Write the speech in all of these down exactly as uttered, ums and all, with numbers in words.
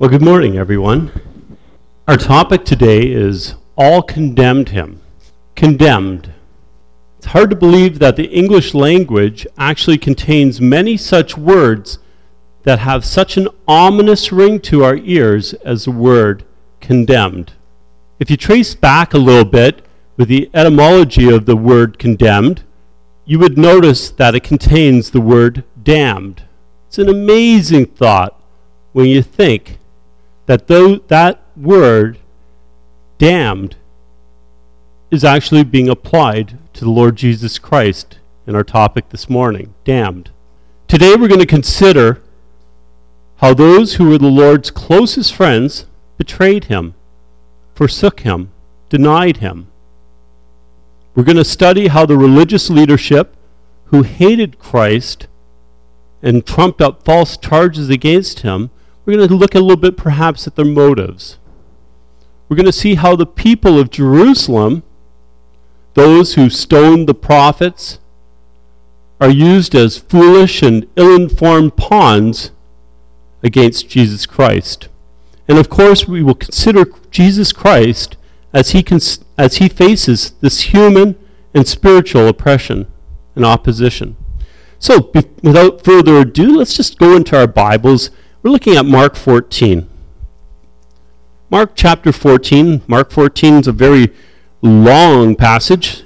Well, good morning, everyone. Our topic today is all condemned him. Condemned. It's hard to believe that the English language actually contains many such words that have such an ominous ring to our ears as the word condemned. If you trace back a little bit with the etymology of the word condemned, you would notice that it contains the word damned. It's an amazing thought when you think that though that word, damned, is actually being applied to the Lord Jesus Christ in our topic this morning, damned. Today we're going to consider how those who were the Lord's closest friends betrayed him, forsook him, denied him. We're going to study how the religious leadership who hated Christ and trumped up false charges against him, we're going to look a little bit perhaps at their motives. We're going to see how the people of Jerusalem, those who stoned the prophets, are used as foolish and ill-informed pawns against Jesus Christ. And of course, we will consider Jesus Christ as he cons- as he faces this human and spiritual oppression and opposition. So, be- without further ado, let's just go into our Bibles. We're looking at Mark fourteen. Mark chapter fourteen. Mark fourteen is a very long passage.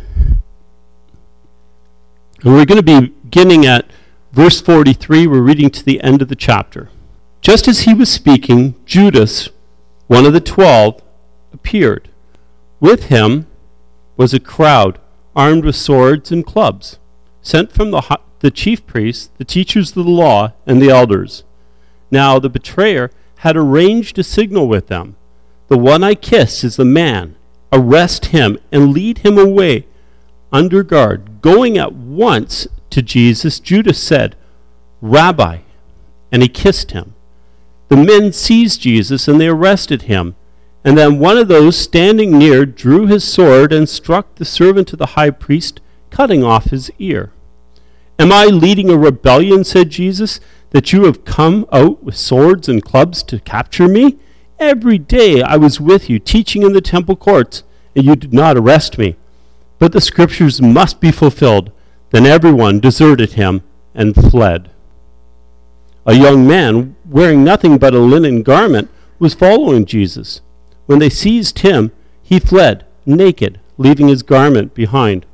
And we're going to be beginning at verse forty-three. We're reading to the end of the chapter. Just as he was speaking, Judas, one of the twelve, appeared. With him was a crowd armed with swords and clubs, sent from the, the chief priests, the teachers of the law, and the elders. Now the betrayer had arranged a signal with them. The one I kiss is the man. Arrest him and lead him away under guard. Going at once to Jesus, Judas said, Rabbi, and he kissed him. The men seized Jesus and they arrested him. And then one of those standing near drew his sword and struck the servant of the high priest, cutting off his ear. Am I leading a rebellion, said Jesus, that you have come out with swords and clubs to capture me? Every day I was with you, teaching in the temple courts, and you did not arrest me. But the scriptures must be fulfilled. Then everyone deserted him and fled. A young man, wearing nothing but a linen garment, was following Jesus. When they seized him, he fled, naked, leaving his garment behind.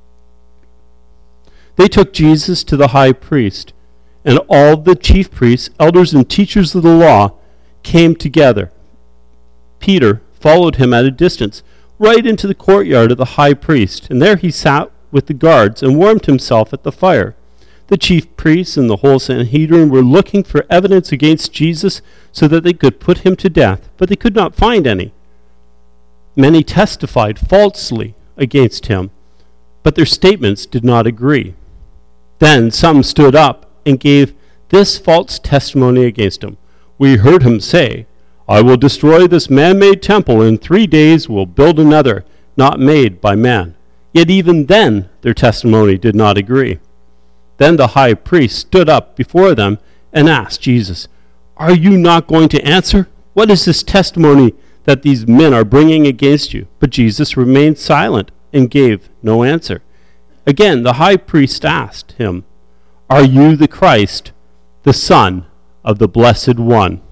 They took Jesus to the high priest, and all the chief priests, elders, and teachers of the law came together. Peter followed him at a distance, right into the courtyard of the high priest, and there he sat with the guards and warmed himself at the fire. The chief priests and the whole Sanhedrin were looking for evidence against Jesus so that they could put him to death, but they could not find any. Many testified falsely against him, but their statements did not agree. Then some stood up and gave this false testimony against him. We heard him say, I will destroy this man-made temple, and in three days will build another, not made by man. Yet even then their testimony did not agree. Then the high priest stood up before them and asked Jesus, Are you not going to answer? What is this testimony that these men are bringing against you? But Jesus remained silent and gave no answer. Again the high priest asked him, Are you the Christ, the Son of the Blessed One?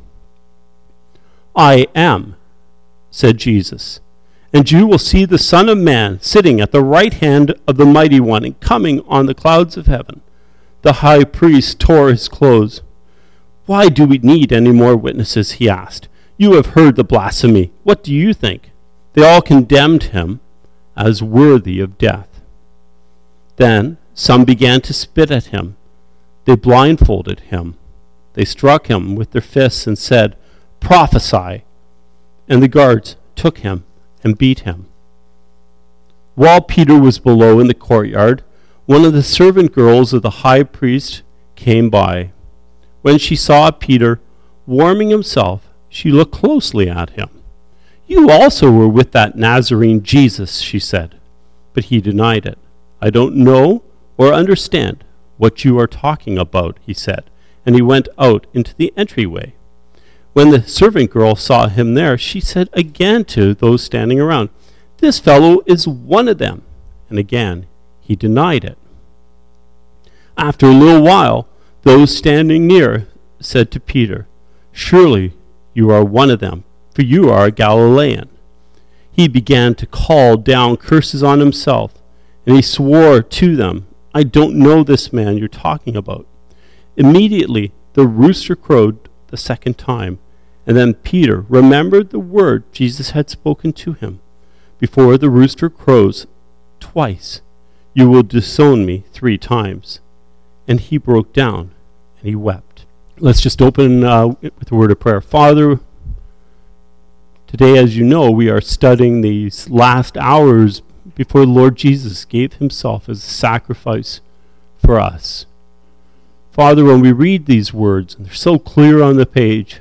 I am, said Jesus, and you will see the Son of Man sitting at the right hand of the Mighty One and coming on the clouds of heaven. The high priest tore his clothes. Why do we need any more witnesses, he asked. You have heard the blasphemy. What do you think? They all condemned him as worthy of death. Then some began to spit at him. They blindfolded him. They struck him with their fists and said, Prophesy. And the guards took him and beat him. While Peter was below in the courtyard, one of the servant girls of the high priest came by. When she saw Peter warming himself, she looked closely at him. You also were with that Nazarene Jesus, she said. But he denied it. I don't know or understand what you are talking about, he said. And he went out into the entryway. When the servant girl saw him there, she said again to those standing around, "This fellow is one of them." And again he denied it. After a little while, those standing near said to Peter, "Surely you are one of them, for you are a Galilean." He began to call down curses on himself, and he swore to them, "I don't know this man you're talking about." Immediately the rooster crowed the second time, and then Peter remembered the word Jesus had spoken to him. "Before the rooster crows twice, you will disown me three times." And he broke down and he wept. Let's just open uh, with a word of prayer. Father, today, as you know, we are studying these last hours before the Lord Jesus gave himself as a sacrifice for us. Father, when we read these words, and they're so clear on the page,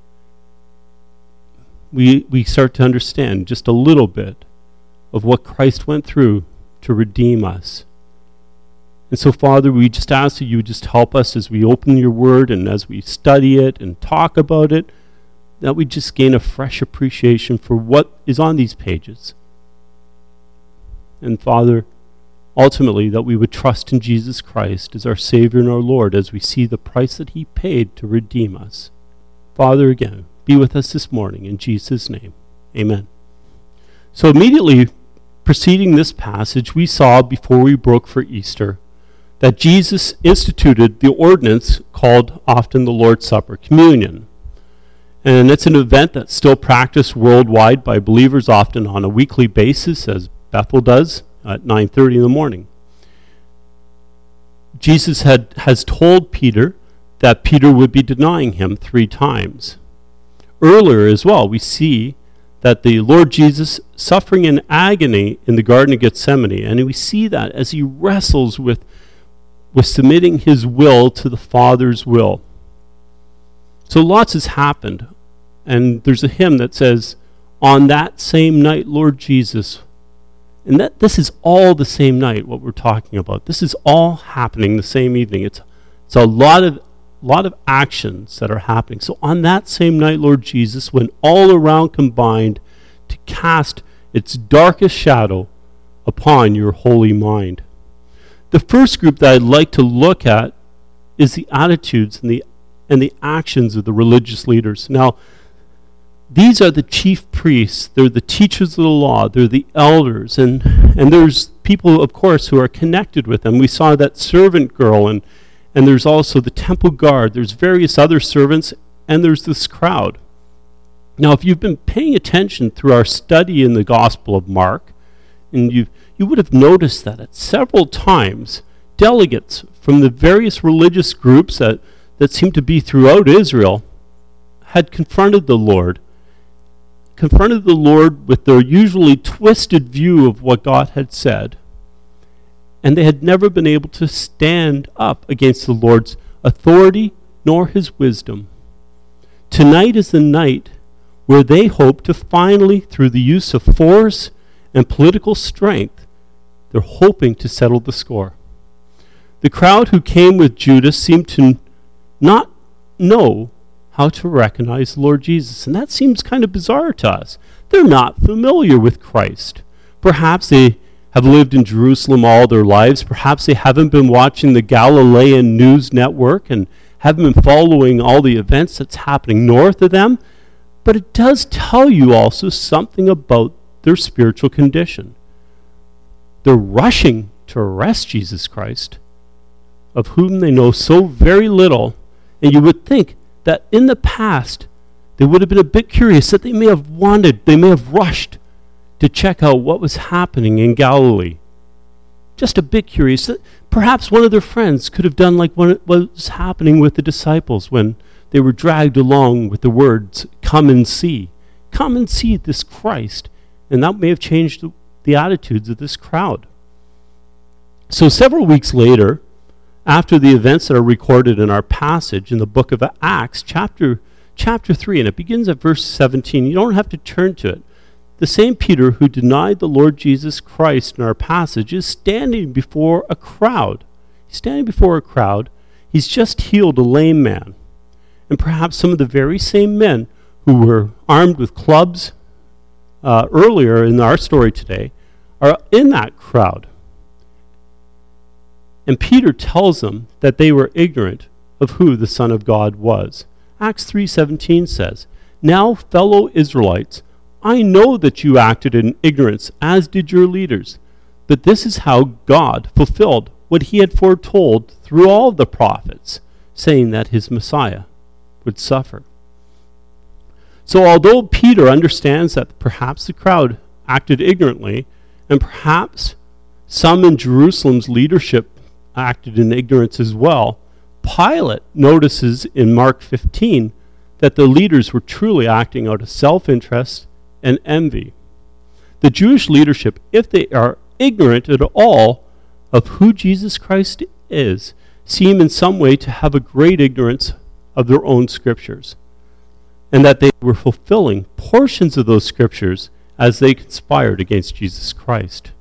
we, we start to understand just a little bit of what Christ went through to redeem us. And so, Father, we just ask that you would just help us as we open your word and as we study it and talk about it, that we just gain a fresh appreciation for what is on these pages. And Father, ultimately, that we would trust in Jesus Christ as our Savior and our Lord as we see the price that he paid to redeem us. Father, again, be with us this morning in Jesus' name. Amen. So immediately preceding this passage, we saw before we broke for Easter that Jesus instituted the ordinance called often the Lord's Supper, communion. And it's an event that's still practiced worldwide by believers often on a weekly basis, as Bethel does at nine thirty in the morning. Jesus had has told Peter that Peter would be denying him three times. Earlier as well, we see that the Lord Jesus suffering in agony in the Garden of Gethsemane, and we see that as he wrestles with, with submitting his will to the Father's will. So lots has happened, and there's a hymn that says, "On that same night, Lord Jesus," and that this is all the same night, what we're talking about. This is all happening the same evening. It's, it's a lot of lot of actions that are happening. So on that same night, Lord Jesus, when all around combined to cast its darkest shadow upon your holy mind. The first group that I'd like to look at is the attitudes and the and the actions of the religious leaders. Now, these are the chief priests. They're the teachers of the law. They're the elders. And, and there's people, of course, who are connected with them. We saw that servant girl, and, and there's also the temple guard. There's various other servants, and there's this crowd. Now, if you've been paying attention through our study in the Gospel of Mark, and you you would have noticed that at several times, delegates from the various religious groups that, that seem to be throughout Israel had confronted the Lord, confronted the Lord with their usually twisted view of what God had said, and they had never been able to stand up against the Lord's authority nor his wisdom. Tonight is the night where they hope to finally, through the use of force and political strength, they're hoping to settle the score. The crowd who came with Judas seemed to not know how to recognize the Lord Jesus, and that seems kind of bizarre to us. They're not familiar with Christ. Perhaps they have lived in Jerusalem all their lives. Perhaps they haven't been watching the Galilean news network and haven't been following all the events that's happening north of them. But it does tell you also something about their spiritual condition. They're rushing to arrest Jesus Christ, of whom they know so very little, and you would think that in the past they would have been a bit curious, that they may have wanted, they may have rushed to check out what was happening in Galilee. Just a bit curious. That perhaps one of their friends could have done like what was happening with the disciples when they were dragged along with the words, "Come and see. Come and see this Christ." And that may have changed the, the attitudes of this crowd. So several weeks later, after the events that are recorded in our passage in the book of Acts, chapter, chapter three, and it begins at verse seventeen. You don't have to turn to it. The same Peter who denied the Lord Jesus Christ in our passage is standing before a crowd. He's standing before a crowd. He's just healed a lame man. And perhaps some of the very same men who were armed with clubs uh, earlier in our story today are in that crowd. And Peter tells them that they were ignorant of who the Son of God was. Acts three seventeen says, "Now, fellow Israelites, I know that you acted in ignorance, as did your leaders. But this is how God fulfilled what he had foretold through all the prophets, saying that his Messiah would suffer." So although Peter understands that perhaps the crowd acted ignorantly, and perhaps some in Jerusalem's leadership acted in ignorance as well, Pilate notices in Mark fifteen that the leaders were truly acting out of self-interest and envy. The Jewish leadership, if they are ignorant at all of who Jesus Christ is, seem in some way to have a great ignorance of their own scriptures, and that they were fulfilling portions of those scriptures as they conspired against Jesus Christ.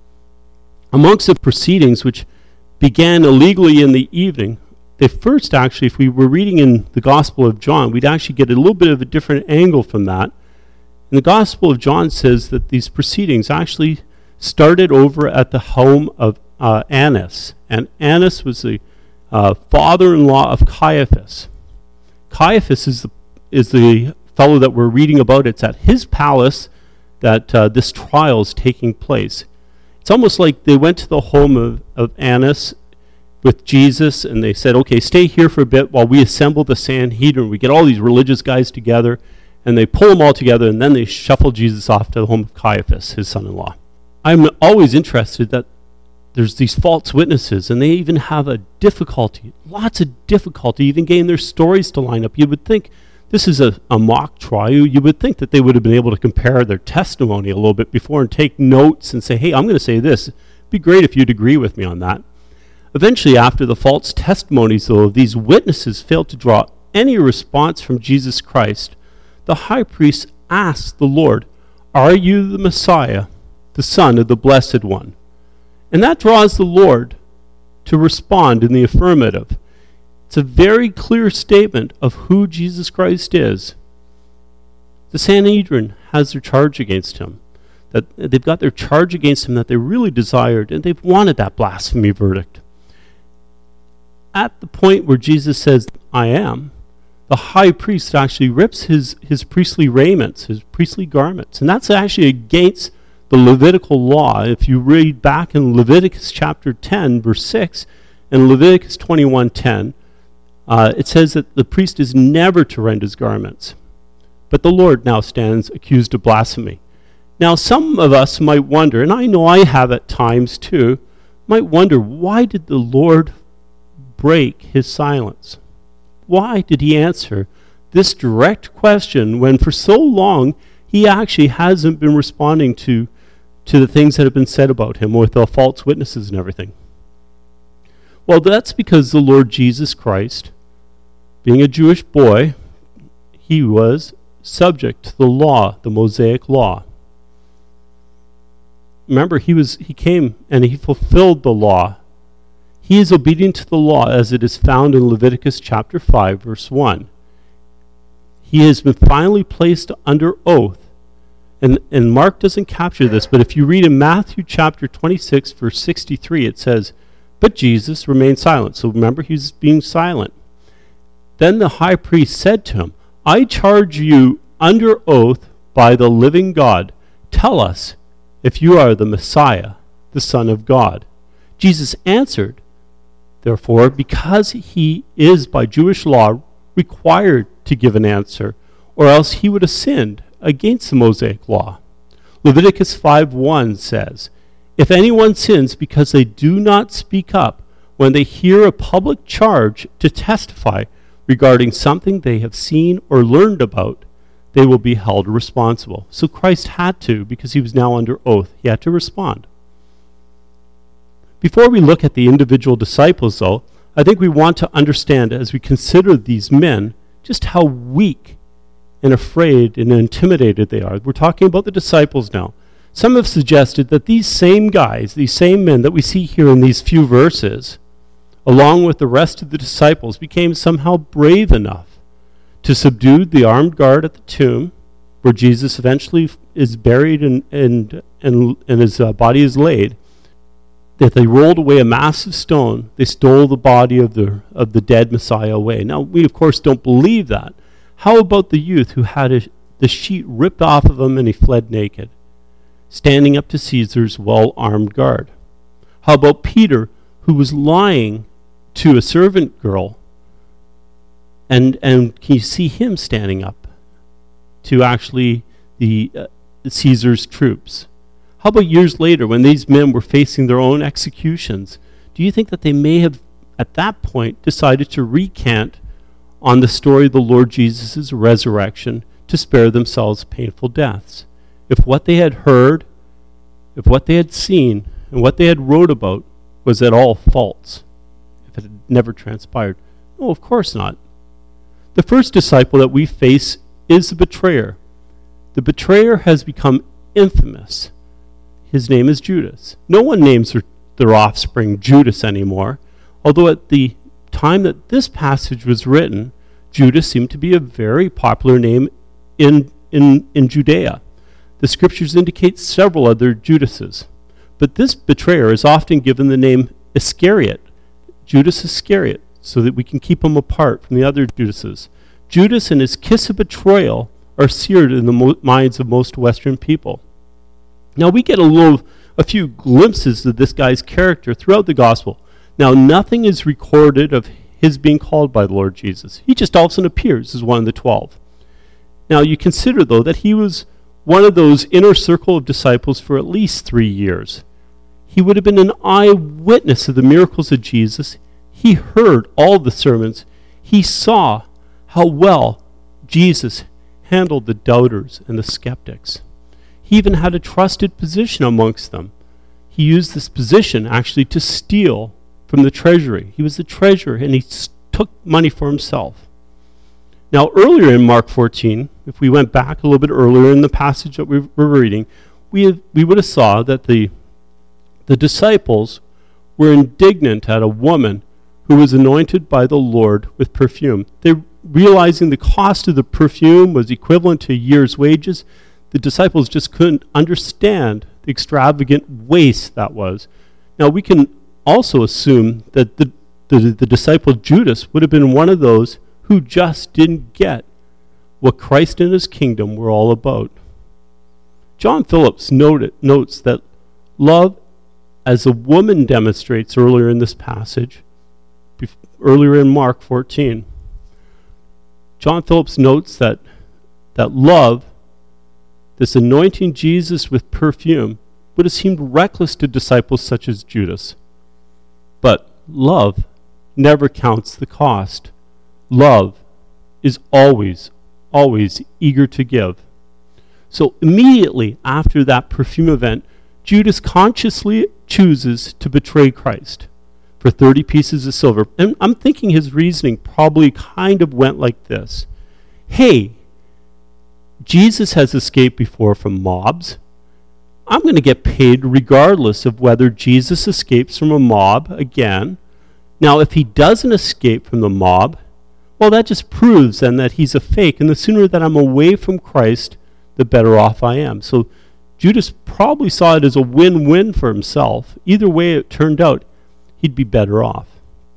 Amongst the proceedings which began illegally in the evening, they first actually, if we were reading in the Gospel of John, we'd actually get a little bit of a different angle from that. And the Gospel of John says that these proceedings actually started over at the home of uh, Annas. And Annas was the uh, father-in-law of Caiaphas. Caiaphas is the, is the fellow that we're reading about. It's at his palace that uh, this trial is taking place. It's almost like they went to the home of, of Annas with Jesus, and they said, okay, stay here for a bit while we assemble the Sanhedrin. We get all these religious guys together, and they pull them all together, and then they shuffle Jesus off to the home of Caiaphas, his son-in-law. I'm always interested that there's these false witnesses, and they even have a difficulty, lots of difficulty, even getting their stories to line up. You would think this is a, a mock trial. You would think that they would have been able to compare their testimony a little bit before and take notes and say, hey, I'm going to say this. It'd be great if you'd agree with me on that. Eventually, after the false testimonies, though, of these witnesses failed to draw any response from Jesus Christ, the high priest asked the Lord, "Are you the Messiah, the Son of the Blessed One?" And that draws the Lord to respond in the affirmative. It's a very clear statement of who Jesus Christ is. The Sanhedrin has their charge against him. That they've got their charge against him that they really desired, and they've wanted that blasphemy verdict. At the point where Jesus says, "I am," the high priest actually rips his, his priestly raiments, his priestly garments. And that's actually against the Levitical law. If you read back in Leviticus chapter ten, verse six, and Leviticus twenty-one ten, uh, it says that the priest is never to rend his garments. But the Lord now stands accused of blasphemy. Now, some of us might wonder, and I know I have at times too, might wonder, why did the Lord break his silence? Why did he answer this direct question when for so long he actually hasn't been responding to, to the things that have been said about him with the false witnesses and everything? Well, that's because the Lord Jesus Christ, being a Jewish boy, he was subject to the law, the Mosaic law. Remember, he was he came and he fulfilled the law. He is obedient to the law as it is found in Leviticus chapter five, verse one. He has been finally placed under oath. And, and Mark doesn't capture this, but if you read in Matthew chapter twenty-six, verse sixty-three, it says, "But Jesus remained silent." So remember, he's being silent. Then the high priest said to him, "I charge you under oath by the living God. Tell us if you are the Messiah, the Son of God." Jesus answered, therefore, because he is by Jewish law required to give an answer, or else he would have sinned against the Mosaic law. Leviticus five one says, "If anyone sins because they do not speak up when they hear a public charge to testify regarding something they have seen or learned about, they will be held responsible." So Christ had to, because he was now under oath, he had to respond. Before we look at the individual disciples, though, I think we want to understand, as we consider these men, just how weak and afraid and intimidated they are. We're talking about the disciples now. Some have suggested that these same guys, these same men that we see here in these few verses, along with the rest of the disciples, became somehow brave enough to subdue the armed guard at the tomb, where Jesus eventually is buried and, and, and, and his uh, body is laid, that they rolled away a massive stone. They stole the body of the, of the dead Messiah away. Now, we, of course, don't believe that. How about the youth who had a, the sheet ripped off of him and he fled naked, standing up to Caesar's well-armed guard? How about Peter, who was lying to a servant girl, and and can you see him standing up to actually the uh, Caesar's troops? How about years later, when these men were facing their own executions? Do you think that they may have, at that point, decided to recant on the story of the Lord Jesus' resurrection to spare themselves painful deaths? If what they had heard, if what they had seen, and what they had wrote about was at all false, if it had never transpired? No, of course not. The first disciple that we face is the betrayer. The betrayer has become infamous. His name is Judas. No one names their, their offspring Judas anymore, although at the time that this passage was written, Judas seemed to be a very popular name in, in, in Judea. The scriptures indicate several other Judases, but this betrayer is often given the name Iscariot, Judas Iscariot, so that we can keep him apart from the other Judases. Judas and his kiss of betrayal are seared in the mo- minds of most Western people. Now, we get a little, a few glimpses of this guy's character throughout the gospel. Now, nothing is recorded of his being called by the Lord Jesus. He just all of a sudden appears as one of the twelve. Now, you consider, though, that he was one of those inner circle of disciples for at least three years. He would have been an eyewitness of the miracles of Jesus. He heard all the sermons. He saw how well Jesus handled the doubters and the skeptics. He even had a trusted position amongst them. He used this position actually to steal from the treasury. He was the treasurer, and he s- took money for himself. Now, earlier in Mark fourteen, if we went back a little bit earlier in the passage that we were reading, we have, we would have saw that the the disciples were indignant at a woman who was anointed by the Lord with perfume. They, realizing the cost of the perfume was equivalent to a year's wages, the disciples just couldn't understand the extravagant waste that was. Now, we can also assume that the, the, the disciple Judas would have been one of those who just didn't get what Christ and his kingdom were all about. John Phillips noted, notes that love, as a woman demonstrates earlier in this passage, bef- earlier in Mark fourteen, John Phillips notes that that love, this anointing Jesus with perfume, would have seemed reckless to disciples such as Judas. But love never counts the cost. Love is always, always eager to give. So immediately after that perfume event, Judas consciously chooses to betray Christ for thirty pieces of silver. And I'm thinking his reasoning probably kind of went like this. Hey, Jesus has escaped before from mobs. I'm going to get paid regardless of whether Jesus escapes from a mob again. Now, if he doesn't escape from the mob, well, that just proves then that he's a fake, and the sooner that I'm away from Christ, the better off I am. So Judas probably saw it as a win-win for himself. Either way it turned out, he'd be better off.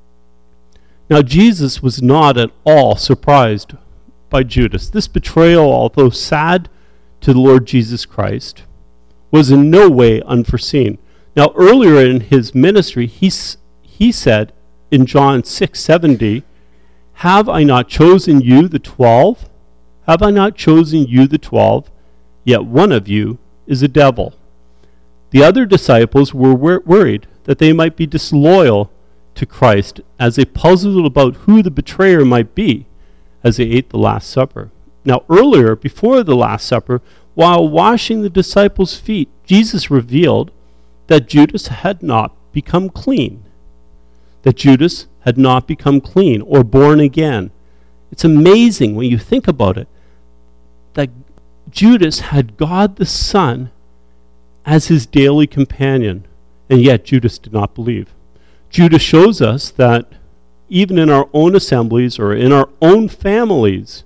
Now, Jesus was not at all surprised by Judas. This betrayal, although sad to the Lord Jesus Christ, was in no way unforeseen. Now, earlier in his ministry, he, he said in John six seventy, "Have I not chosen you, the twelve? Have I not chosen you, the twelve? Yet one of you is a devil." The other disciples were wor- worried that they might be disloyal to Christ as they puzzled about who the betrayer might be as they ate the Last Supper. Now, earlier, before the Last Supper, while washing the disciples' feet, Jesus revealed that Judas had not become clean. That Judas had not become clean or born again. It's amazing when you think about it, that Judas had God the Son as his daily companion, and yet Judas did not believe. Judas shows us that even in our own assemblies or in our own families,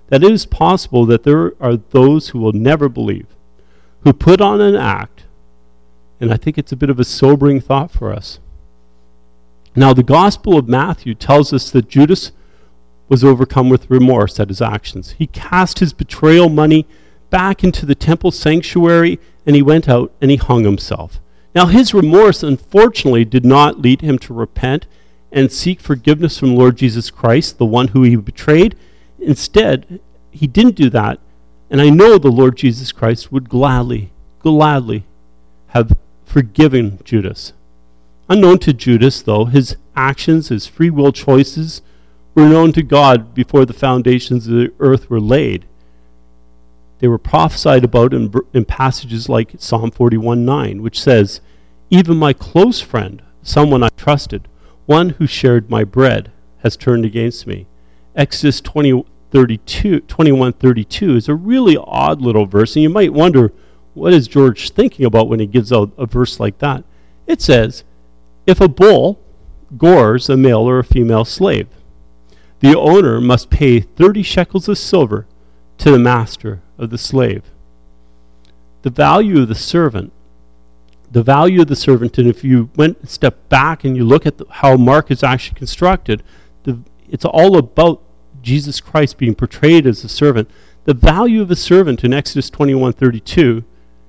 that it is possible that there are those who will never believe, who put on an act, and I think it's a bit of a sobering thought for us. Now, the Gospel of Matthew tells us that Judas was overcome with remorse at his actions. He cast his betrayal money back into the temple sanctuary, and he went out and he hung himself. Now, his remorse, unfortunately, did not lead him to repent and seek forgiveness from Lord Jesus Christ, the one who he betrayed. Instead, he didn't do that, and I know the Lord Jesus Christ would gladly, gladly have forgiven Judas. Unknown to Judas, though, his actions, his free will choices, were known to God before the foundations of the earth were laid. They were prophesied about in, in passages like Psalm forty-one nine, which says, "Even my close friend, someone I trusted, one who shared my bread, has turned against me." Exodus twenty, thirty-two, twenty-one thirty-two is a really odd little verse, and you might wonder, what is George thinking about when he gives out a verse like that? It says, if a bull gores a male or a female slave, the owner must pay thirty shekels of silver to the master of the slave. The value of the servant, the value of the servant, and if you went a step back and you look at the, how Mark is actually constructed, the, it's all about Jesus Christ being portrayed as a servant. The value of a servant in Exodus twenty-one thirty-two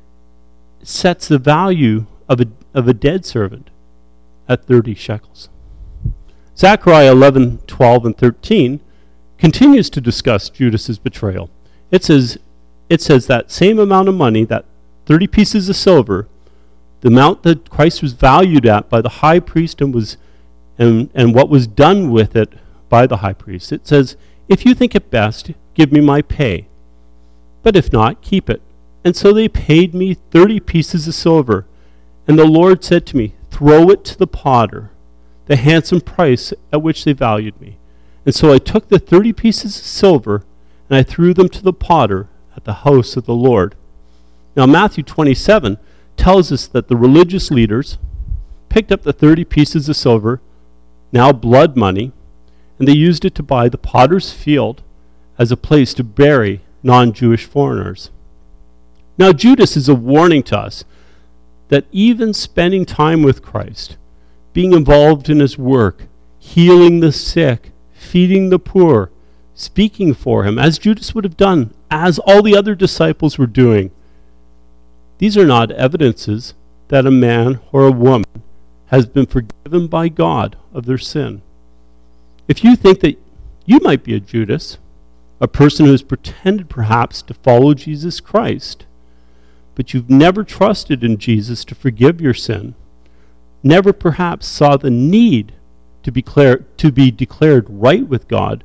sets the value of a, of a dead servant at thirty shekels. Zechariah eleven, twelve, and thirteen continues to discuss Judas's betrayal. It says, it says that same amount of money, that thirty pieces of silver, the amount that Christ was valued at by the high priest and was and, and what was done with it by the high priest. It says, if you think it best, give me my pay. But if not, keep it. And so they paid me thirty pieces of silver. And the Lord said to me, throw it to the potter, the handsome price at which they valued me. And so I took the thirty pieces of silver, and I threw them to the potter at the house of the Lord. Now Matthew twenty-seven tells us that the religious leaders picked up the thirty pieces of silver, now blood money, and they used it to buy the potter's field as a place to bury non-Jewish foreigners. Now Judas is a warning to us that even spending time with Christ, being involved in his work, healing the sick, feeding the poor, speaking for him, as Judas would have done, as all the other disciples were doing, these are not evidences that a man or a woman has been forgiven by God of their sin. If you think that you might be a Judas, a person who has pretended perhaps to follow Jesus Christ, but you've never trusted in Jesus to forgive your sin, never perhaps saw the need to be, declare, to be declared right with God,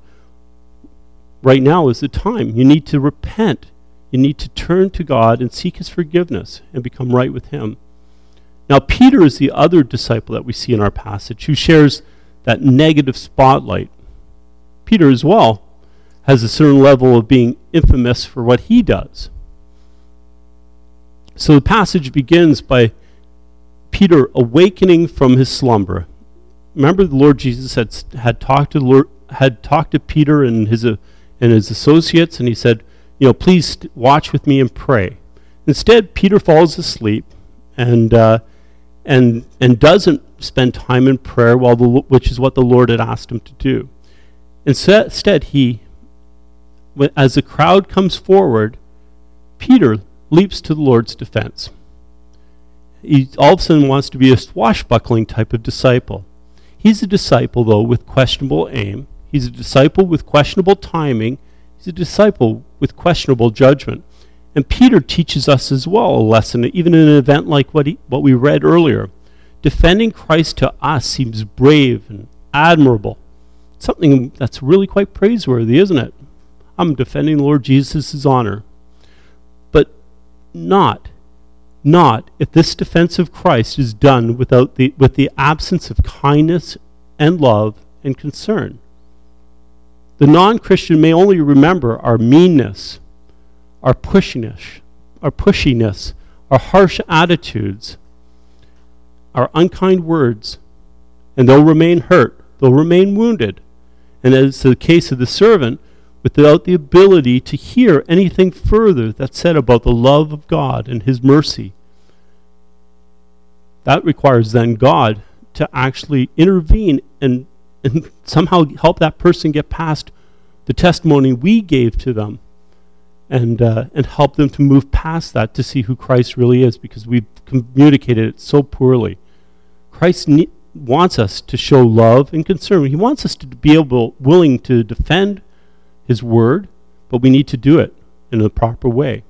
right now is the time. You need to repent. You need to turn to God and seek his forgiveness and become right with him. Now, Peter is the other disciple that we see in our passage who shares that negative spotlight. Peter as well has a certain level of being infamous for what he does. So the passage begins by Peter awakening from his slumber. Remember, the Lord Jesus had had talked to Lord, had talked to Peter and his uh, and his associates, and he said, "You know, please watch with me and pray." Instead, Peter falls asleep and uh, and and doesn't spend time in prayer, while the which is what the Lord had asked him to do. Instead, he, as the crowd comes forward, Peter leaps to the Lord's defense. He all of a sudden wants to be a swashbuckling type of disciple. He's a disciple, though, with questionable aim. He's a disciple with questionable timing. He's a disciple with questionable judgment. And Peter teaches us as well a lesson, even in an event like what he, what we read earlier. Defending Christ to us seems brave and admirable. Something that's really quite praiseworthy, isn't it? I'm defending Lord Jesus' honor. But not, not if this defense of Christ is done without the, with the absence of kindness and love and concern. The non-Christian may only remember our meanness, our pushiness, our pushiness, our harsh attitudes, our unkind words, and they'll remain hurt, they'll remain wounded. And as the case of the servant, without the ability to hear anything further that's said about the love of God and his mercy. That requires then God to actually intervene and, and somehow help that person get past the testimony we gave to them, and uh, and help them to move past that to see who Christ really is, because we've communicated it so poorly. Christ ne- wants us to show love and concern. He wants us to be able, willing to defend his word, but we need to do it in a proper way.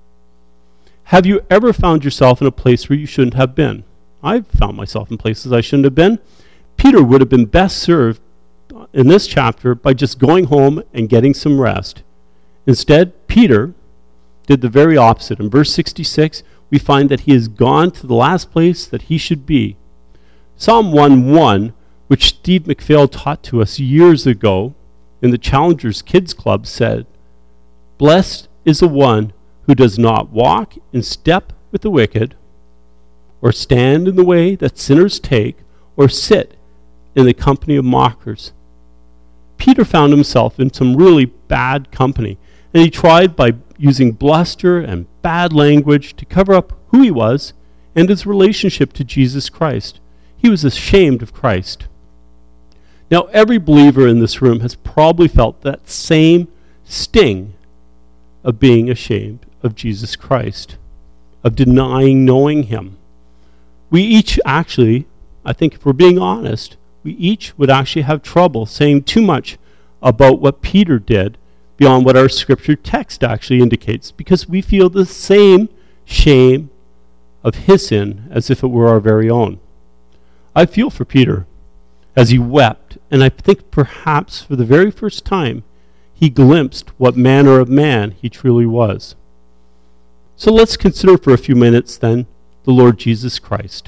Have you ever found yourself in a place where you shouldn't have been? I've found myself in places I shouldn't have been. Peter would have been best served in this chapter by just going home and getting some rest. Instead, Peter did the very opposite. In verse sixty-six, we find that he has gone to the last place that he should be. Psalm one one, which Steve McPhail taught to us years ago in the Challengers Kids Club, said, "Blessed is the one who does not walk in step with the wicked, or stand in the way that sinners take, or sit in the company of mockers." Peter found himself in some really bad company, and he tried by using bluster and bad language to cover up who he was and his relationship to Jesus Christ. He was ashamed of Christ. Now, every believer in this room has probably felt that same sting of being ashamed of Jesus Christ, of denying knowing him. We each actually, I think if we're being honest, we each would actually have trouble saying too much about what Peter did beyond what our scripture text actually indicates, because we feel the same shame of his sin as if it were our very own. I feel for Peter as he wept, and I think perhaps for the very first time he glimpsed what manner of man he truly was. So let's consider for a few minutes then the Lord Jesus Christ.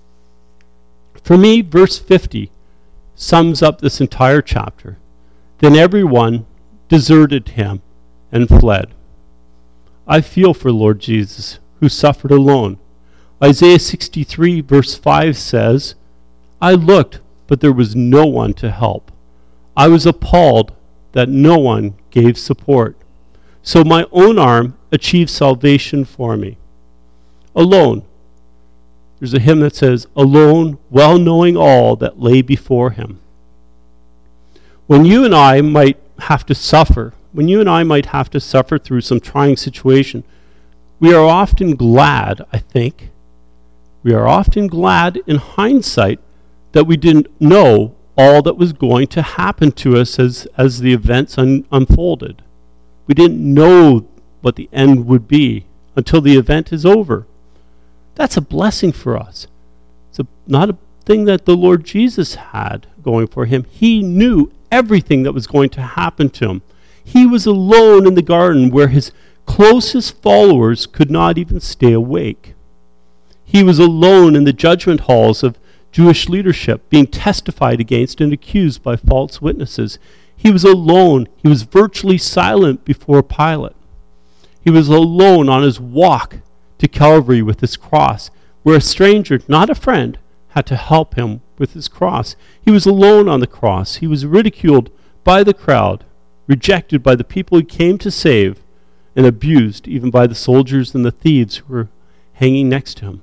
For me, verse fifty sums up this entire chapter. Then everyone deserted him and fled. I feel for Lord Jesus, who suffered alone. Isaiah sixty-three verse five says, "I looked, but there was no one to help. I was appalled that no one gave support. So my own arm achieved salvation for me." Alone. There's a hymn that says, "Alone, well knowing all that lay before him." When you and I might have to suffer, when you and I might have to suffer through some trying situation, we are often glad, I think, we are often glad in hindsight that we didn't know all that was going to happen to us as, as the events un- unfolded. We didn't know what the end would be until the event is over. That's a blessing for us. It's a, not a thing that the Lord Jesus had going for him. He knew everything that was going to happen to him. He was alone in the garden where his closest followers could not even stay awake. He was alone in the judgment halls of Jewish leadership, being testified against and accused by false witnesses. He was alone. He was virtually silent before Pilate. He was alone on his walk to Calvary with his cross, where a stranger, not a friend, had to help him with his cross. He was alone on the cross. He was ridiculed by the crowd, rejected by the people he came to save, and abused even by the soldiers and the thieves who were hanging next to him.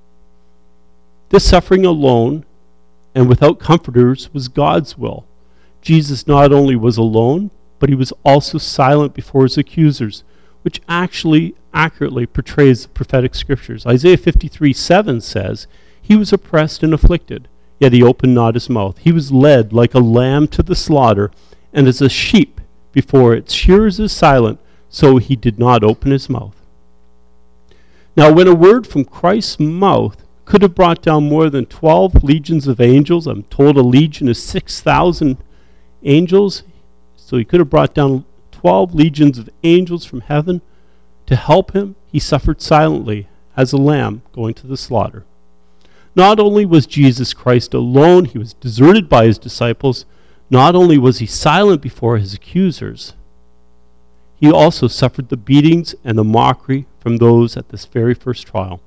This suffering alone and without comforters was God's will. Jesus not only was alone, but he was also silent before his accusers, which actually accurately portrays the prophetic scriptures. Isaiah fifty-three seven says, "He was oppressed and afflicted, yet he opened not his mouth. He was led like a lamb to the slaughter, and as a sheep before its shearers is silent, so he did not open his mouth." Now, when a word from Christ's mouth could have brought down more than twelve legions of angels, I'm told a legion is six thousand angels, so he could have brought down twelve legions of angels from heaven to help him, he suffered silently as a lamb going to the slaughter. Not only was Jesus Christ alone, he was deserted by his disciples. Not only was he silent before his accusers, he also suffered the beatings and the mockery from those at this very first trial.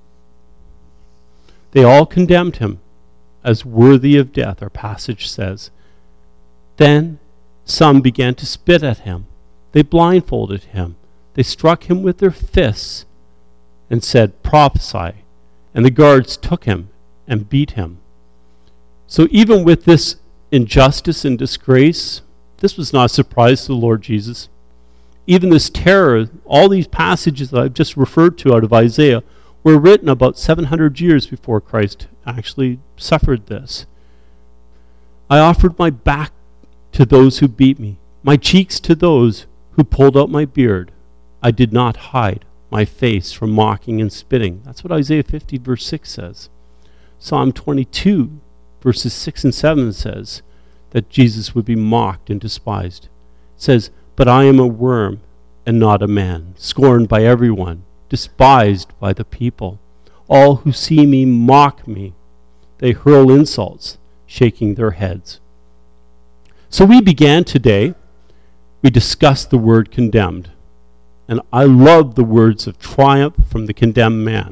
They all condemned him as worthy of death, our passage says. Then Some began to spit at him. They blindfolded him. They struck him with their fists and said, "Prophesy." And the guards took him and beat him. So even with this injustice and disgrace, this was not a surprise to the Lord Jesus. Even this terror, all these passages that I've just referred to out of Isaiah, were written about seven hundred years before Christ actually suffered this. I offered my back to those who beat me, my cheeks to those who pulled out my beard. I did not hide my face from mocking and spitting. That's what Isaiah fifty verse six says. Psalm twenty-two verses six and seven says that Jesus would be mocked and despised. It says, "But I am a worm and not a man, scorned by everyone, despised by the people. All who see me mock me. They hurl insults, shaking their heads." So we began today, we discussed the word condemned. And I love the words of triumph from the condemned man.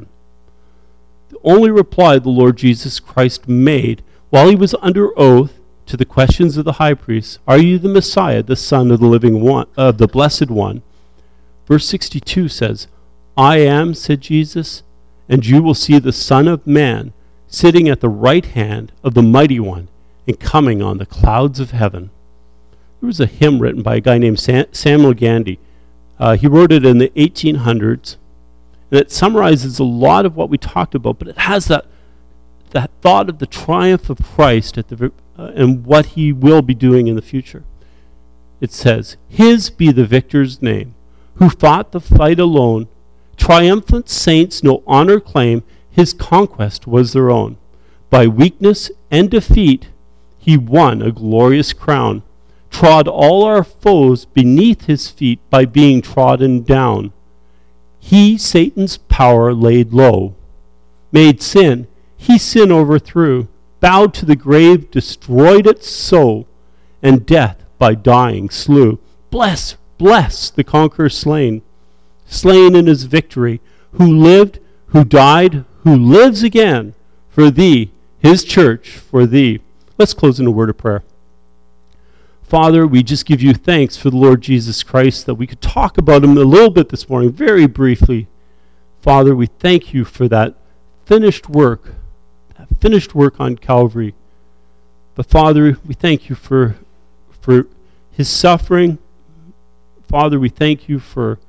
The only reply the Lord Jesus Christ made while he was under oath to the questions of the high priest, "Are you the Messiah, the Son of the living one, of uh, the Blessed One?" Verse sixty-two says, "I am," said Jesus, "and you will see the Son of Man sitting at the right hand of the Mighty One and coming on the clouds of heaven." There was a hymn written by a guy named Sam- Samuel Gandy. Uh, he wrote it in the eighteen hundreds, and it summarizes a lot of what we talked about, but it has that that thought of the triumph of Christ at the uh, and what he will be doing in the future. It says, "His be the victor's name, who fought the fight alone. Triumphant saints no honor claim, his conquest was their own. By weakness and defeat, he won a glorious crown. Trod all our foes beneath his feet by being trodden down. He Satan's power laid low. Made sin, he sin overthrew. Bowed to the grave, destroyed it so. And death by dying slew. Bless, bless the conqueror slain. Slain in his victory. Who lived, who died, who lives again. For thee, his church, for thee." Let's close in a word of prayer. Father, we just give you thanks for the Lord Jesus Christ, that we could talk about him a little bit this morning, very briefly. Father, we thank you for that finished work, that finished work on Calvary. But Father, we thank you for, for his suffering. Father, we thank you for,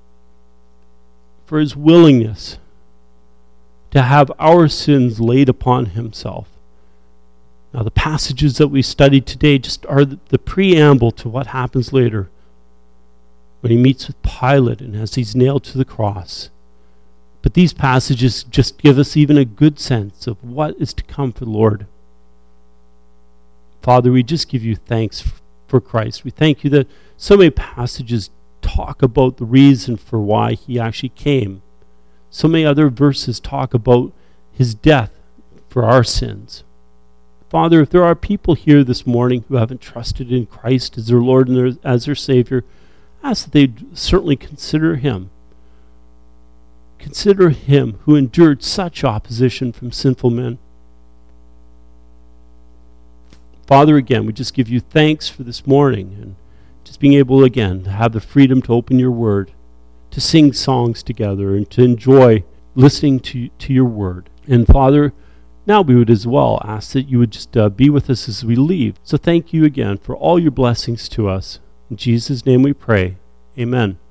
for his willingness to have our sins laid upon himself. Now, the passages that we studied today just are the, the preamble to what happens later when he meets with Pilate and as he's nailed to the cross. But these passages just give us even a good sense of what is to come for the Lord. Father, we just give you thanks f- for Christ. We thank you that so many passages talk about the reason for why he actually came. So many other verses talk about his death for our sins. Father, if there are people here this morning who haven't trusted in Christ as their Lord and their, as their Savior, I ask that they certainly consider him. Consider him who endured such opposition from sinful men. Father, again, we just give you thanks for this morning and just being able again to have the freedom to open your word, to sing songs together and to enjoy listening to, to your word. And Father, now we would as well ask that you would just uh, be with us as we leave. So thank you again for all your blessings to us. In Jesus' name we pray. Amen.